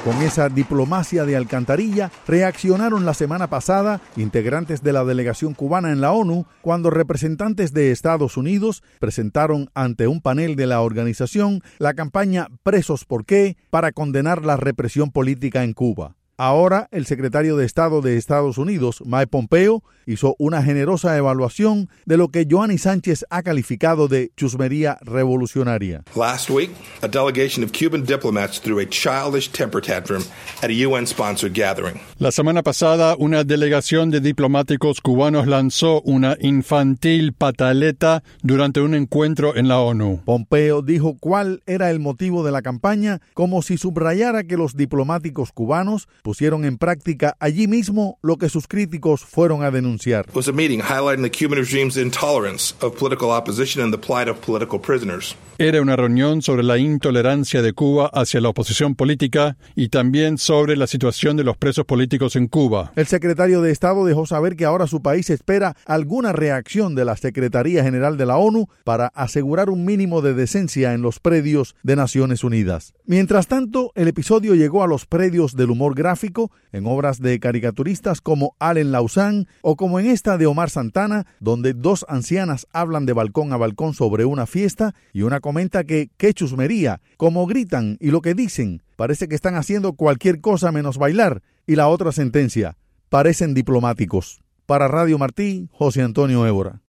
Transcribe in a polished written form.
Con esa diplomacia de alcantarilla, reaccionaron la semana pasada integrantes de la delegación cubana en la ONU cuando representantes de Estados Unidos presentaron ante un panel de la organización la campaña Presos ¿por qué?, para condenar la represión política en Cuba. Ahora, el secretario de Estado de Estados Unidos, Mike Pompeo, hizo una generosa evaluación de lo que Joanny Sánchez ha calificado de chusmería revolucionaria. Last week, a delegation of Cuban diplomats threw a childish temper tantrum at a UN-sponsored gathering. La semana pasada, una delegación de diplomáticos cubanos lanzó una infantil pataleta durante un encuentro en la ONU. Pompeo dijo cuál era el motivo de la campaña, como si subrayara que los diplomáticos cubanos pusieron en práctica allí mismo lo que sus críticos fueron a denunciar. It was a meeting highlighting the Cuban regime's intolerance of political opposition and the plight of political prisoners. Era una reunión sobre la intolerancia de Cuba hacia la oposición política y también sobre la situación de los presos políticos en Cuba. El secretario de Estado dejó saber que ahora su país espera alguna reacción de la Secretaría General de la ONU para asegurar un mínimo de decencia en los predios de Naciones Unidas. Mientras tanto, el episodio llegó a los predios del humor gráfico en obras de caricaturistas como Allen Lauzán o como en esta de Omar Santana, donde dos ancianas hablan de balcón a balcón sobre una fiesta y una comenta que qué chusmería, como gritan y lo que dicen, parece que están haciendo cualquier cosa menos bailar, y la otra sentencia, parecen diplomáticos. Para Radio Martí, José Antonio Évora.